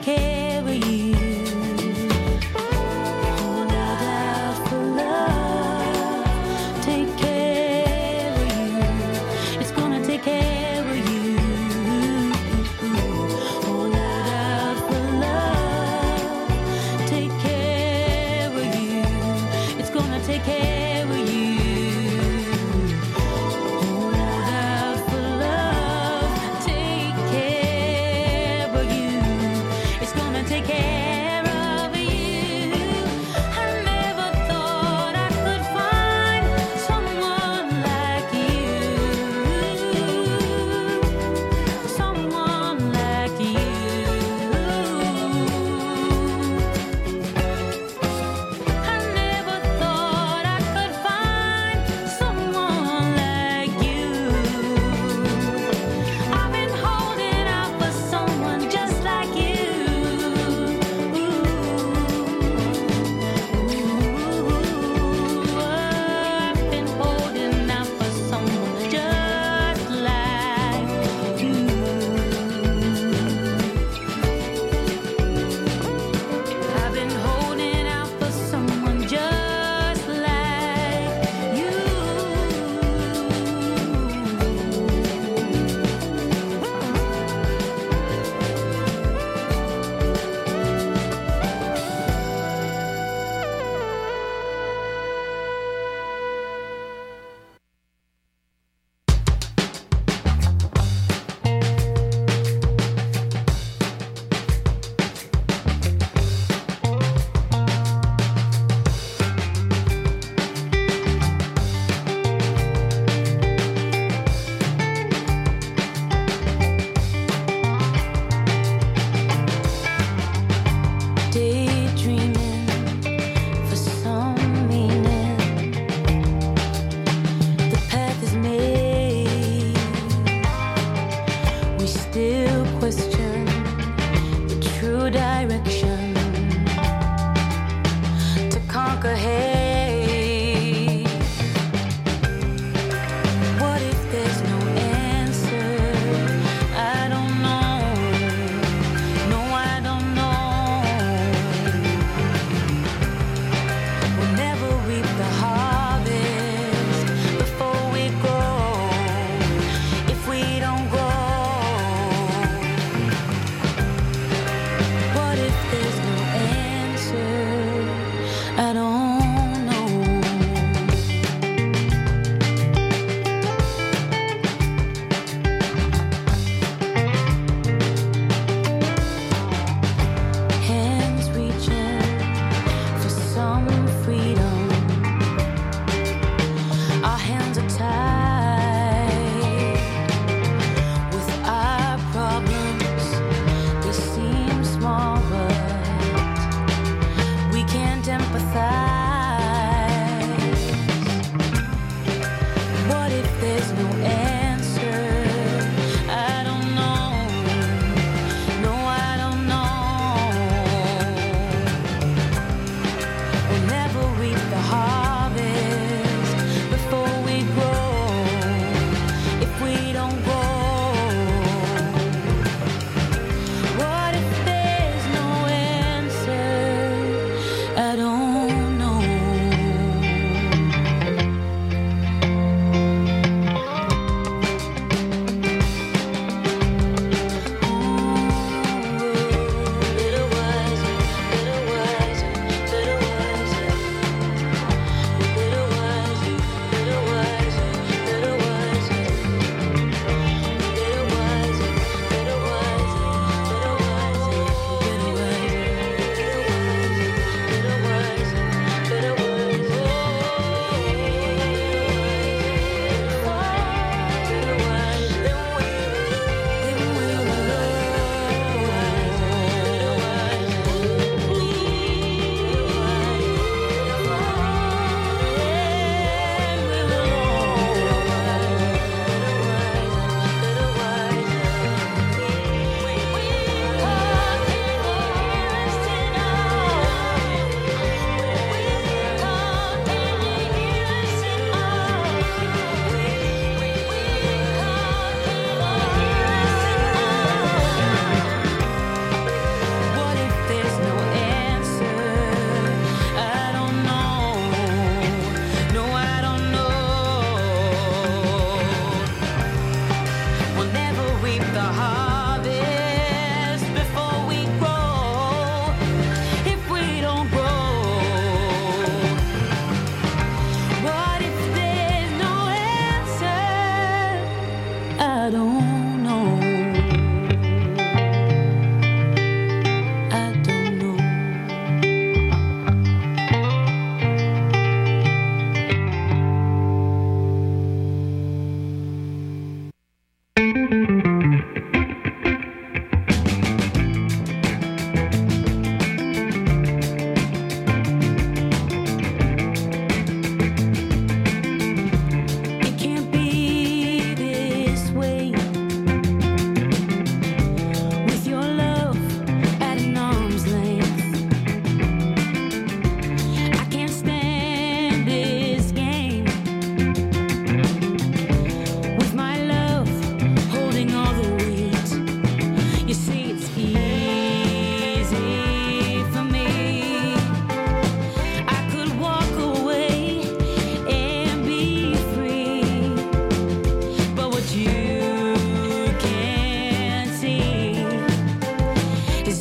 care of you. Hold out for love, take care of you. It's gonna take care of you. Hold out for love, take care of you. It's gonna take care of you. Hold out for love, take care of you. It's gonna take care.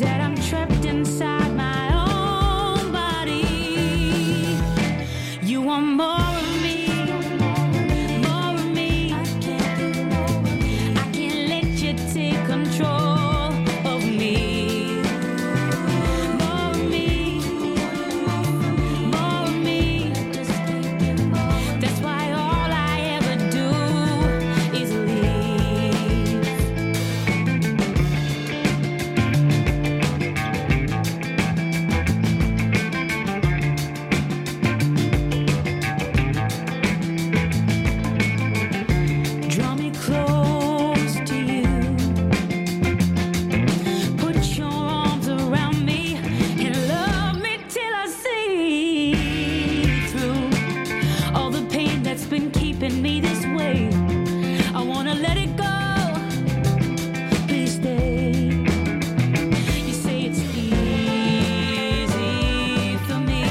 that I'm trapped inside my own body. You want more of me, more of me. I can't let you take control of me. More of me, more of me. That's why all I ever do is leave. Draw me close to you. Put your arms around me and love me till I see through all the pain that's been keeping me this way. I wanna let it go. Please stay. You say it's easy for me.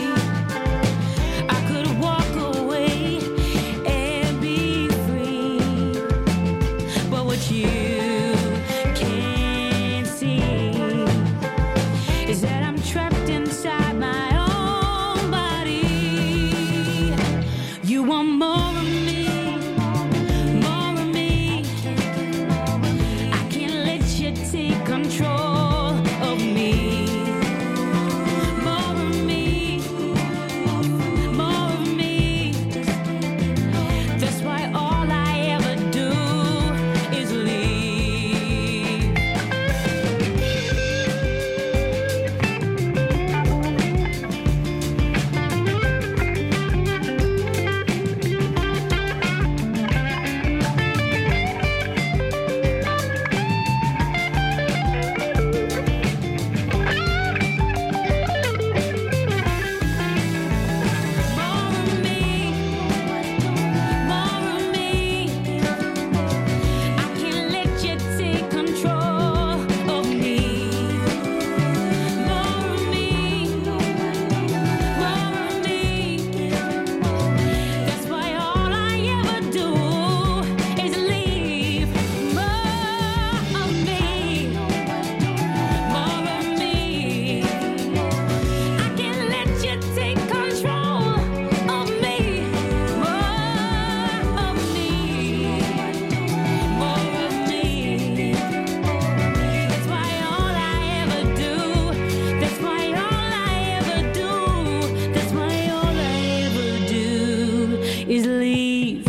I could walk away and be free. But what you can't see is that I'm trapped inside my own body. You want more of me, more of me. I can't let you take control of me. More of me, more of me. That's why all I ever do is leave. More of me, more of me. I can't let you take control of me. More of me, more of me. That's why all I ever do is leave. More of me, more of me. I can't let you take control of me. More of me, more of me. That's why all I ever do, that's why all I ever do, that's why all I ever do is leave.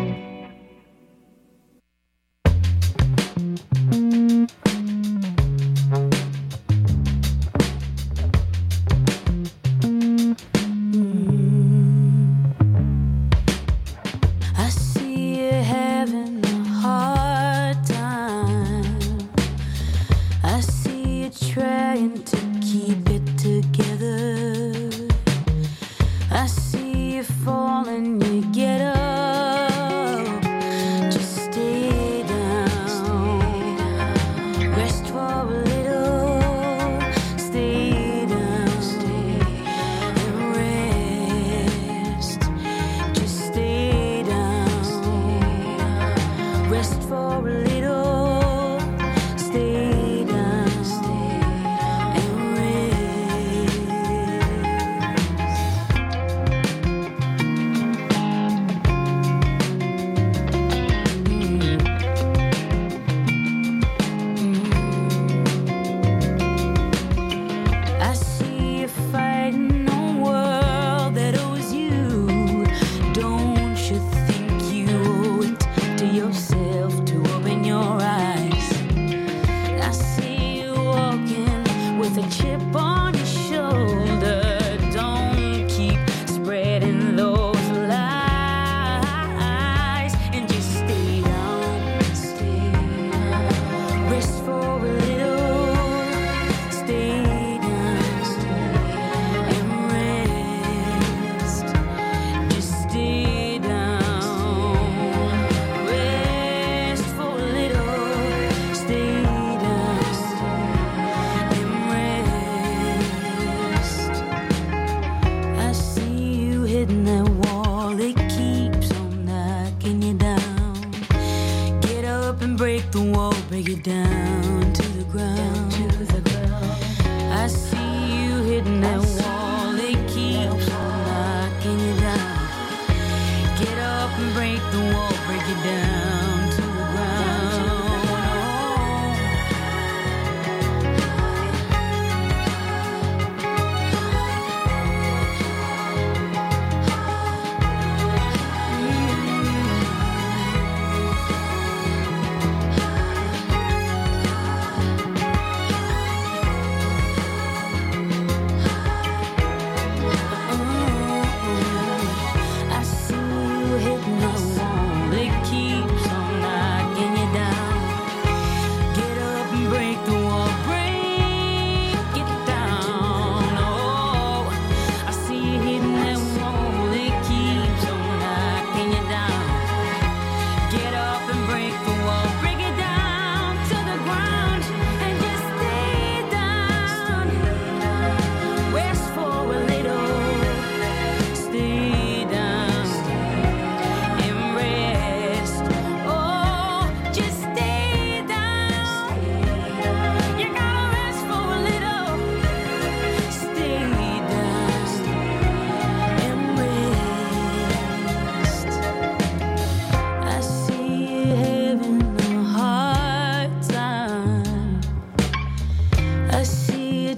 I see you having a hard time. I see you trying to keep it together. I see you falling, you get up. Just stay down. Rest for a little. Stay down. And rest. Just stay down. Rest for a little. Stay down. And rest.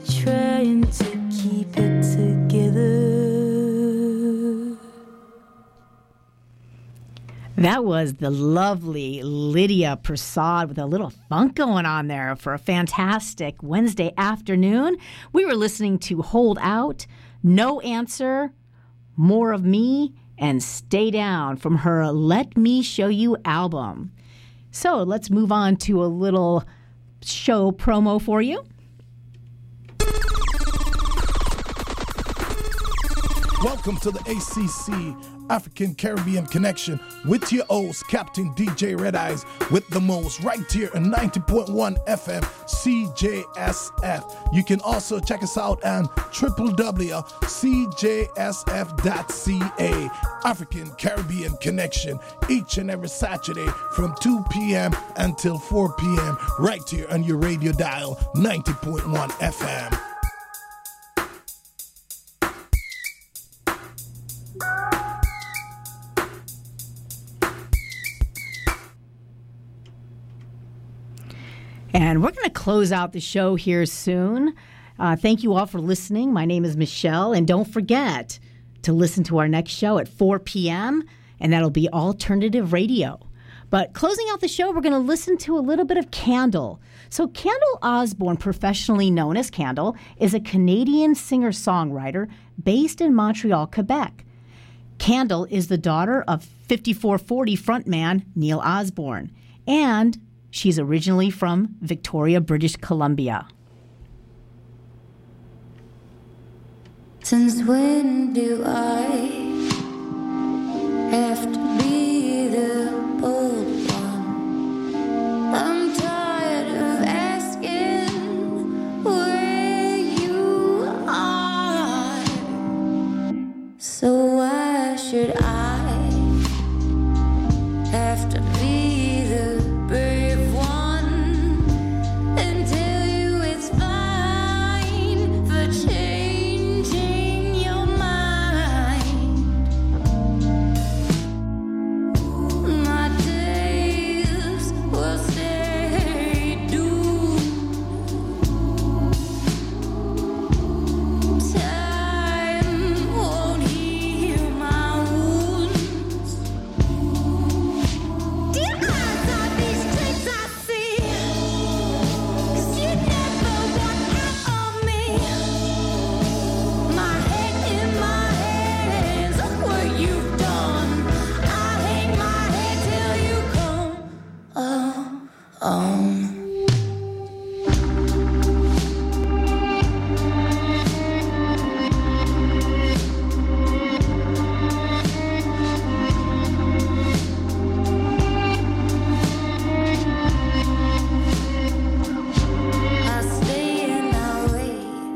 trying to keep it together. That was the lovely Lydia Prasad with a little funk going on there for a fantastic Wednesday afternoon. We were listening to Hold Out, No Answer, More of Me, and Stay Down from her Let Me Show You album. So let's move on to a little show promo for you. Welcome to the ACC African Caribbean Connection with your host, Captain DJ Red Eyes, with the most, right here on 90.1 FM CJSF. You can also check us out on www.cjsf.ca. African Caribbean Connection, each and every Saturday from 2 p.m. until 4 p.m. right here on your radio dial, 90.1 FM. And we're going to close out the show here soon. Thank you all for listening. My name is Michelle, and don't forget to listen to our next show at 4 p.m., and that'll be Alternative Radio. But closing out the show, we're going to listen to a little bit of Candle. So Candle Osborne, professionally known as Candle, is a Canadian singer-songwriter based in Montreal, Quebec. Candle is the daughter of 5440 frontman Neil Osborne, and she's originally from Victoria, British Columbia. Since when do I have to be the bold one? I'm tired of asking where you are. So why should I have to be the brave one and tell you it's fine for changing your mind? My days will stay doomed. Time won't heal my wounds. Dear eyes are these things I see, 'cause you never walk out on me. My head in my hands, what you've done. I hang my head till you come on. I stay and I wait,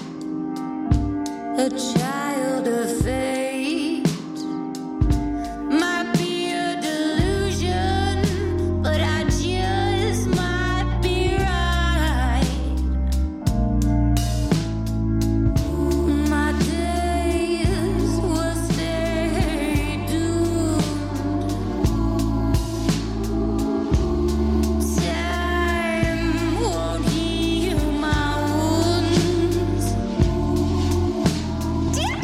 a child of fate. Might be a delusion, but I just might be right. My days will stay doomed. Time won't heal my wounds. Dear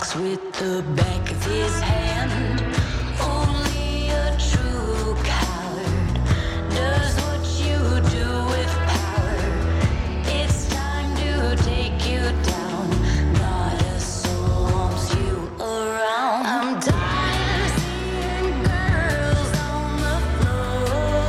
talks with the back of his hand. Only a true coward does what you do with power. It's time to take you down. Not a soul wants you around. I'm tired of seeing girls on the floor,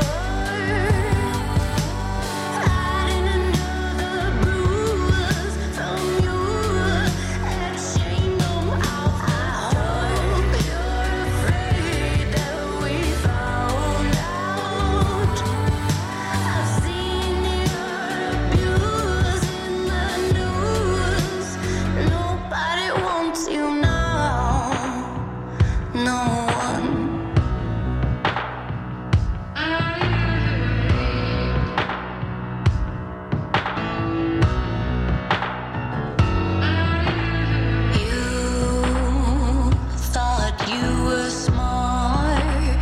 hiding under the bruise from you and shame them out. I hope you're afraid that we found out. I've seen your abuse in the news. Nobody wants you now. No one. You thought you were smart.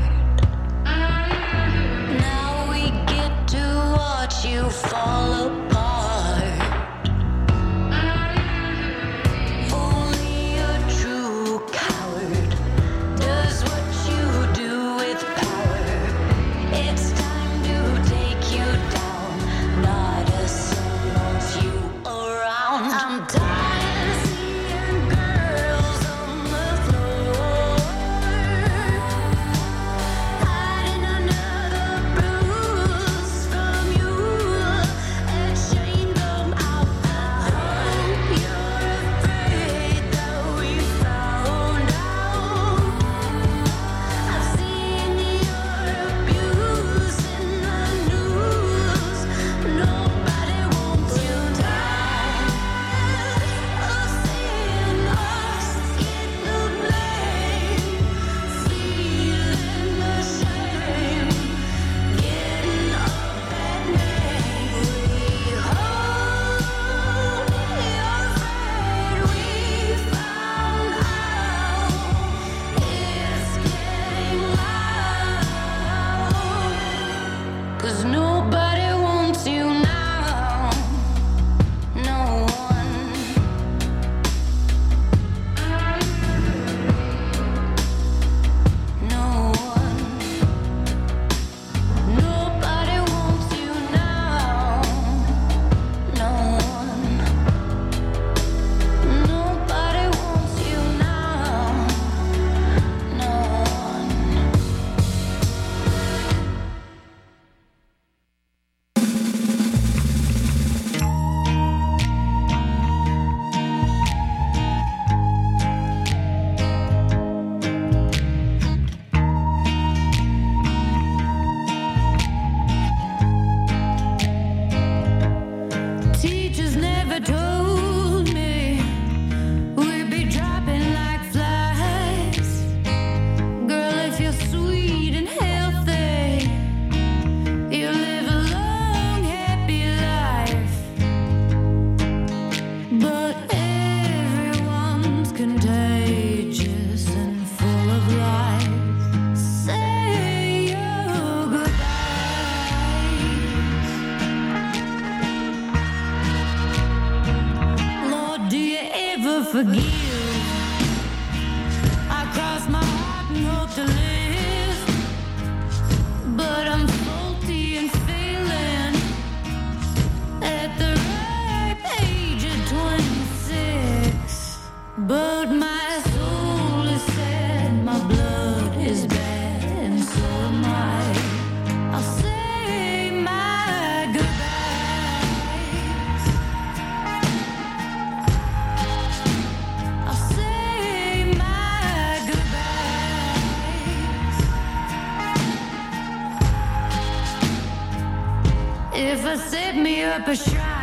Now we get to watch you fall apart. Only a true coward does what you do with power. It's time to take you down. Not a soul wants you around. I'm tired of seeing girls on the floor, hiding under the bruise from you and shame them out. I hope you're afraid that we found out. I've seen your abuse in the news. Nobody wants you down. Of seeing us get the blame, feeling the shame, getting a bad name. We hope you're afraid we found out. It's getting loud, 'cause nobody wants you now. No one. No one. Nobody wants you now. No one. Nobody wants you now. No one. Teachers never told me we'd be dropping like flies. Girl, if you're sweet and healthy, you'll live a long, happy life. But everyone's contagious and full of lies. Say your goodbyes. Lord, do you ever forgive? I cross my heart and hope to live, but I'm faulty and failing at the ripe age of 26. But my soul is sad, my blood is bad, and so am I. I'll say my goodbyes. I'll say my goodbyes. If I set me up a shrine,